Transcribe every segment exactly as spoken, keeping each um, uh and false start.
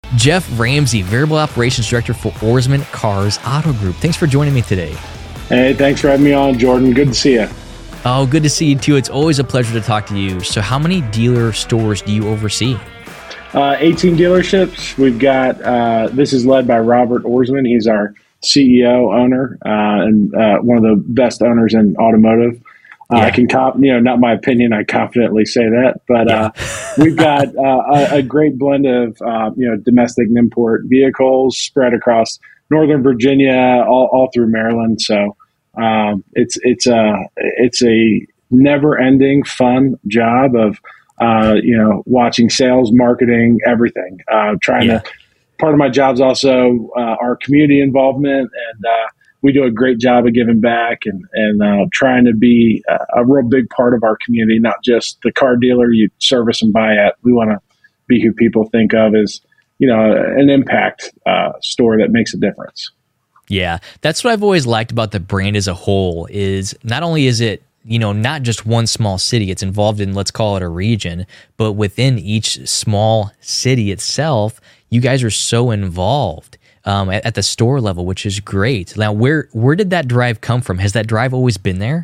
Jeff Ramsey, Variable Operations Director for Ourisman Cars Auto Group. Thanks for joining me today. Hey, thanks for having me on, Jordan. Good to see you. Oh, good to see you too. It's always a pleasure to talk to you. So how many dealer stores do you oversee? Uh, eighteen dealerships. We've got, uh, this is led by Robert Ourisman. He's our C E O, owner, uh, and uh, one of the best owners in automotive. Uh, yeah. I can, comp- you know, not my opinion, I confidently say that, but yeah. uh, we've got uh, a, a great blend of, uh, you know, domestic and import vehicles spread across Northern Virginia, all, all through Maryland. So um, it's it's a it's a never-ending fun job of, uh, you know, watching sales, marketing, everything. Uh, trying yeah. to. Part of my job is also uh, our community involvement, and uh, we do a great job of giving back and, and uh, trying to be a, a real big part of our community, not just the car dealer you service and buy at. We want to be who people think of as, you know, an impact uh, store that makes a difference. Yeah, that's what I've always liked about the brand as a whole is not only is it, you know, not just one small city, it's involved in, let's call it a region, but within each small city itself, you guys are so involved. Um, at, at the store level, which is great. Now, where where did that drive come from? Has that drive always been there?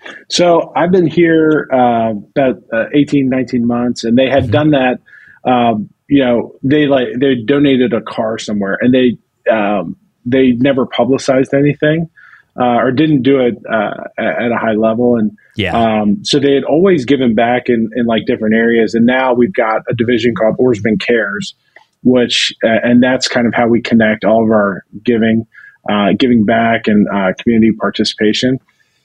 So I've been here uh, about uh, eighteen, nineteen months, and they had mm-hmm. done that. Um, you know, they like they donated a car somewhere, and they um, they never publicized anything uh, or didn't do it uh, at a high level. And yeah, um, so they had always given back in, in like different areas, and now we've got a division called Ourisman Cares, which, uh, and that's kind of how we connect all of our giving, uh, giving back and, uh, community participation.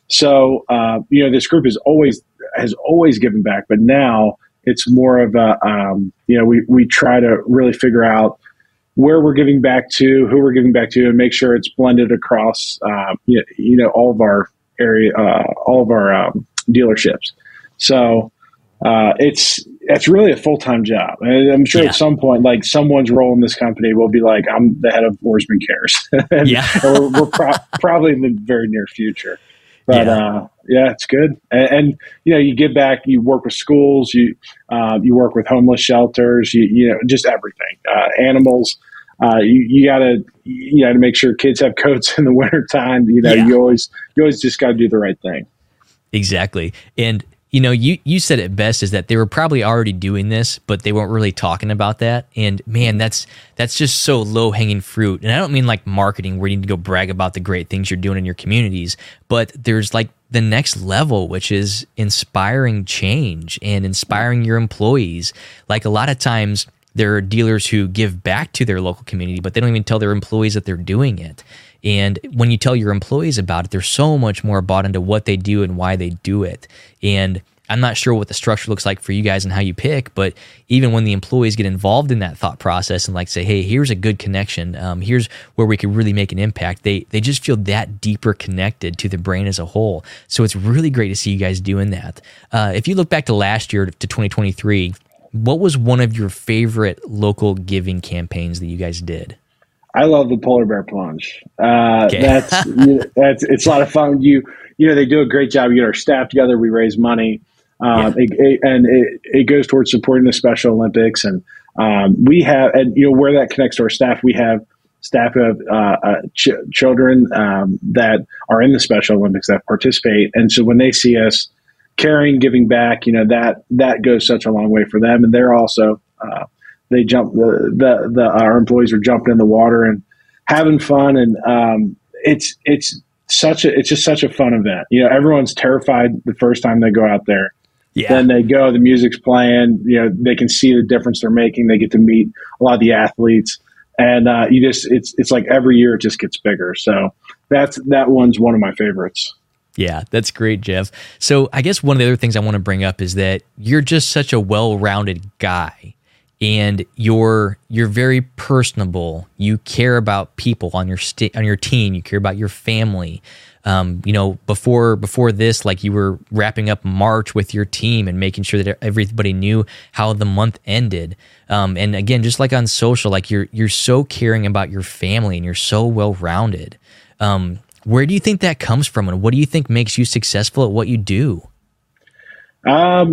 So, uh, you know, this group is always, has always given back, but now it's more of a, um, you know, we, we try to really figure out where we're giving back to, who we're giving back to, and make sure it's blended across, uh, you know, you know, all of our area, uh, all of our, um, dealerships. So, uh, it's, it's really a full-time job. And I'm sure yeah. at some point, like someone's role in this company will be like, I'm the head of Ourisman Cares. and, yeah. we're, we're pro- probably in the very near future, but, yeah, uh, yeah it's good. And, and, you know, you give back, you work with schools, you, uh, you work with homeless shelters, you, you know, just everything, uh, animals. Uh, you, you gotta, you gotta make sure kids have coats in the winter time. You know, yeah. you always, you always just gotta do the right thing. Exactly. And, you know, you, you said it best is that they were probably already doing this, but they weren't really talking about that. And man, that's that's just so low hanging fruit. And I don't mean like marketing where you need to go brag about the great things you're doing in your communities, but there's like the next level, which is inspiring change and inspiring your employees. Like a lot of times there are dealers who give back to their local community, but they don't even tell their employees that they're doing it. And when you tell your employees about it, they're so much more bought into what they do and why they do it. And I'm not sure what the structure looks like for you guys and how you pick, but even when the employees get involved in that thought process and like say, hey, here's a good connection, um, here's where we could really make an impact, they they just feel that deeper connected to the brand as a whole. So it's really great to see you guys doing that. Uh, if you look back to last year to twenty twenty-three, what was one of your favorite local giving campaigns that you guys did? I love the polar bear plunge. Uh, okay. that's, you know, that's, it's a lot of fun. You, you know, they do a great job. We get our staff together. We raise money, um, yeah. it, it, and it, it goes towards supporting the Special Olympics. And, um, we have, and you know, where that connects to our staff, we have staff who have, uh, uh ch- children, um, that are in the Special Olympics that participate. And so when they see us caring, giving back, you know, that, that goes such a long way for them. And they're also, uh, They jump the, the, the, our employees are jumping in the water and having fun. And, um, it's, it's such a, it's just such a fun event. You know, everyone's terrified the first time they go out there. Yeah. Then they go, the music's playing, you know, they can see the difference they're making. They get to meet a lot of the athletes and, uh, you just, it's, it's like every year it just gets bigger. So that's, that one's one of my favorites. Yeah, that's great, Jeff. So I guess one of the other things I want to bring up is that you're just such a well-rounded guy. And you're you're very personable. You care about people on your st- on your team. You care about your family. Um, you know, before before this, like you were wrapping up March with your team and making sure that everybody knew how the month ended. Um, and again, just like on social, like you're you're so caring about your family and you're so well rounded. Um, where do you think that comes from, and what do you think makes you successful at what you do? Um.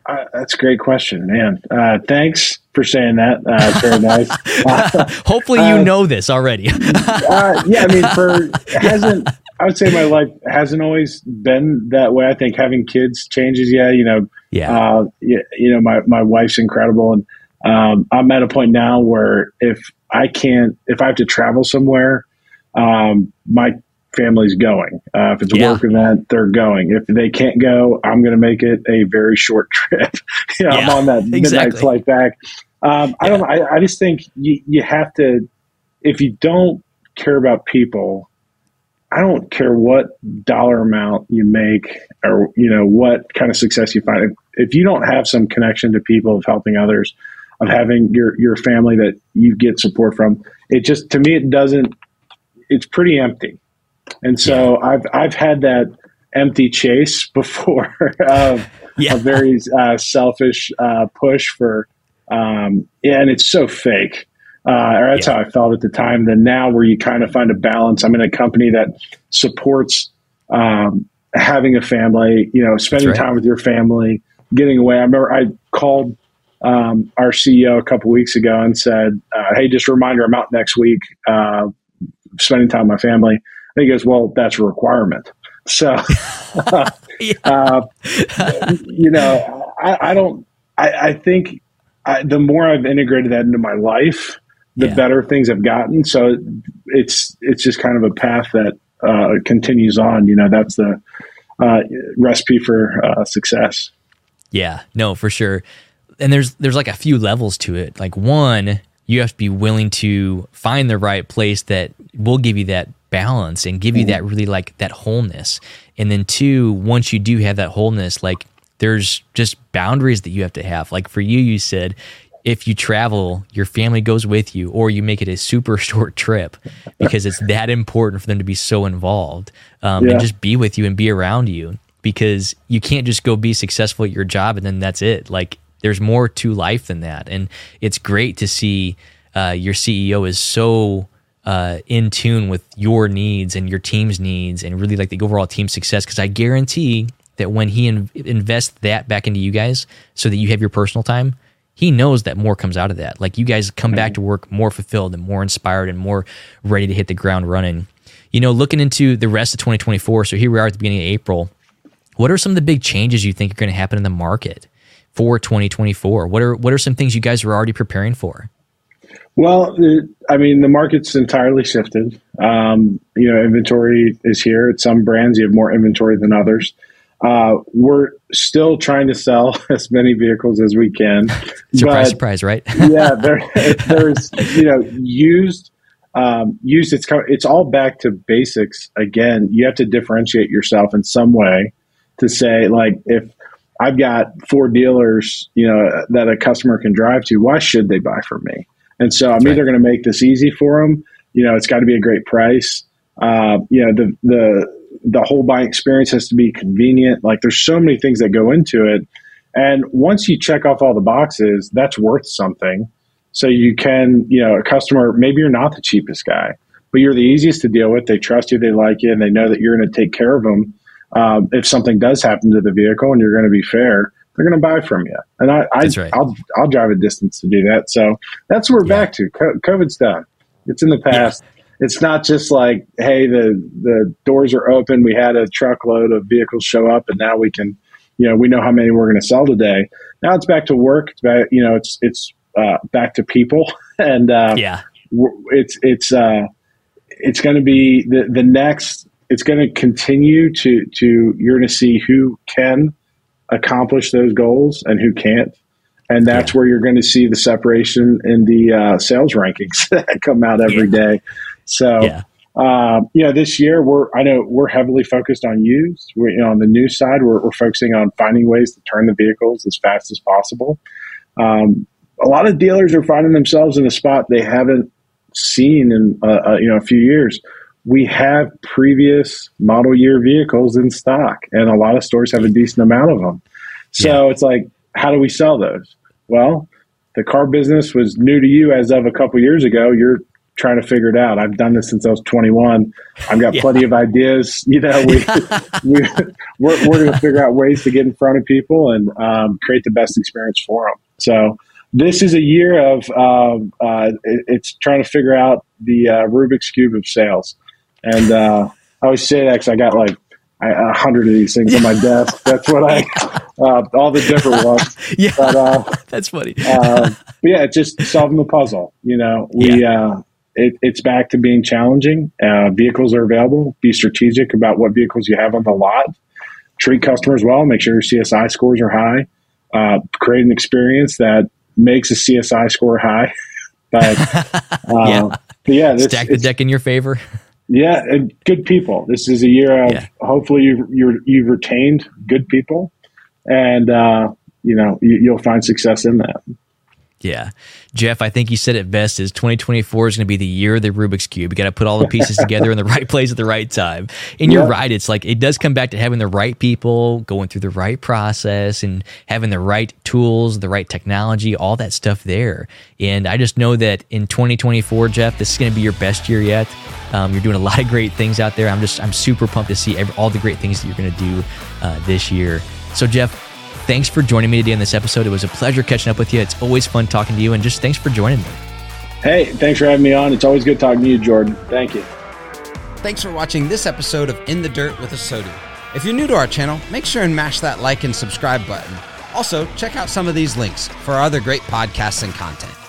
Uh, that's a great question, man. Uh, thanks for saying that. Uh, it's very nice. Uh, Hopefully, you uh, know this already. uh, yeah, I mean, for it hasn't. I would say my life hasn't always been that way. I think having kids changes. Yeah, you know. Yeah. Uh, you, you know, my my wife's incredible, and um, I'm at a point now where if I can't, if I have to travel somewhere, um, my family's going. Uh, if it's a yeah. work event, they're going. If they can't go, I'm going to make it a very short trip. you know, yeah, I'm on that midnight exactly. flight back. Um, I yeah. don't. I, I just think you you have to. If you don't care about people, I don't care what dollar amount you make or you know what kind of success you find. If, if you don't have some connection to people of helping others, of having your your family that you get support from, it just to me it doesn't. It's pretty empty. And so yeah. I've I've had that empty chase before of yeah. a very uh, selfish uh, push for, um, yeah, and it's so fake. Uh, or that's yeah. how I felt at the time. Then now where you kind of find a balance. I'm in a company that supports um, having a family, you know, spending right. time with your family, getting away. I remember I called um, our C E O a couple weeks ago and said, uh, hey, just a reminder, I'm out next week uh, spending time with my family. And he goes, well, that's a requirement. So, uh, uh, you know, I, I don't, I, I think I, the more I've integrated that into my life, the yeah. better things have gotten. So it's, it's just kind of a path that uh, continues on. You know, that's the uh, recipe for uh, success. Yeah, no, for sure. And there's, there's like a few levels to it. Like one, you have to be willing to find the right place that will give you that balance and give you that really like that wholeness. And then two, once you do have that wholeness, like there's just boundaries that you have to have. Like for you, you said, if you travel, your family goes with you, or you make it a super short trip because it's that important for them to be so involved um, yeah. and just be with you and be around you, because you can't just go be successful at your job and then that's it. Like there's more to life than that. And it's great to see uh, your C E O is so uh, in tune with your needs and your team's needs and really like the overall team success. Because I guarantee that when he in- invests that back into you guys so that you have your personal time, he knows that more comes out of that. Like you guys come back to work more fulfilled and more inspired and more ready to hit the ground running. You know, looking into the rest of twenty twenty-four, so here we are at the beginning of April, what are some of the big changes you think are going to happen in the market for twenty twenty-four? What are what are some things you guys are already preparing for? Well, it, I mean, the market's entirely shifted. Um, you know, inventory is here. At some brands, you have more inventory than others. Uh, we're still trying to sell as many vehicles as we can. Surprise, but, surprise, right? yeah, there, there's, you know, used, um, used, it's, it's all back to basics. Again, you have to differentiate yourself in some way to say, like, if I've got four dealers, you know, that a customer can drive to, why should they buy from me? And so I'm That's either right. going to make this easy for them. You know, it's got to be a great price. Uh, you know, the, the, the whole buying experience has to be convenient. Like there's so many things that go into it. And once you check off all the boxes, that's worth something. So you can, you know, a customer, maybe you're not the cheapest guy, but you're the easiest to deal with. They trust you, they like you, and they know that you're going to take care of them. Um, if something does happen to the vehicle and you're going to be fair, they're going to buy from you. And I, I right. I'll, I'll drive a distance to do that. So that's what we're yeah. back to. COVID's done. It's in the past. Yeah. It's not just like, hey, the, the doors are open. We had a truckload of vehicles show up and now we can, you know, we know how many we're going to sell today. Now it's back to work. It's back, you know, it's, it's, uh, back to people. And, uh, yeah, it's, it's, uh, it's going to be the, the next, it's going to continue to, to, you're going to see who can accomplish those goals and who can't. And that's yeah. where you're going to see the separation in the uh, sales rankings that come out every yeah. day. So, yeah. uh, you know, this year we're, I know we're heavily focused on used. We're, you know, on the new side, we're, we're focusing on finding ways to turn the vehicles as fast as possible. Um, a lot of dealers are finding themselves in a spot they haven't seen in, uh, uh, you know, a few years. We have previous model year vehicles in stock, and a lot of stores have a decent amount of them. So yeah. it's like, how do we sell those? Well, the car business was new to you as of a couple years ago. You're trying to figure it out. I've done this since I was twenty-one. I've got yeah. plenty of ideas. You know, we, we we're, we're going to figure out ways to get in front of people and um, create the best experience for them. So this is a year of uh, uh, it, it's trying to figure out the uh, Rubik's Cube of sales. And uh, I always say that because I got like a hundred of these things on my desk. That's what I, uh, all the different ones. Yeah, but, uh, that's funny. uh, but yeah, it's just solving the puzzle. You know, we yeah. uh, it, it's back to being challenging. Uh, vehicles are available. Be strategic about what vehicles you have on the lot. Treat customers well. Make sure your C S I scores are high. Uh, create an experience that makes a C S I score high. But uh, yeah, but yeah this, stack the deck in your favor. Yeah, and good people. This is a year of yeah. hopefully you've, you're, you've retained good people, and uh, you know you, you'll find success in that. Yeah, Jeff, I think you said it best. Is twenty twenty-four is going to be the year of the Rubik's Cube. You got to put all the pieces together in the right place at the right time. And you're yeah. right. It's like it does come back to having the right people, going through the right process, and having the right tools, the right technology, all that stuff there. And I just know that in twenty twenty-four, Jeff, this is going to be your best year yet. Um, you're doing a lot of great things out there. I'm just I'm super pumped to see every, all the great things that you're going to do uh, this year. So, Jeff, thanks for joining me today on this episode. It was a pleasure catching up with you. It's always fun talking to you, and just thanks for joining me. Hey, thanks for having me on. It's always good talking to you, Jordan. Thank you. Thanks for watching this episode of In the Dirt with Asodi. If you're new to our channel, make sure and mash that like and subscribe button. Also, check out some of these links for our other great podcasts and content.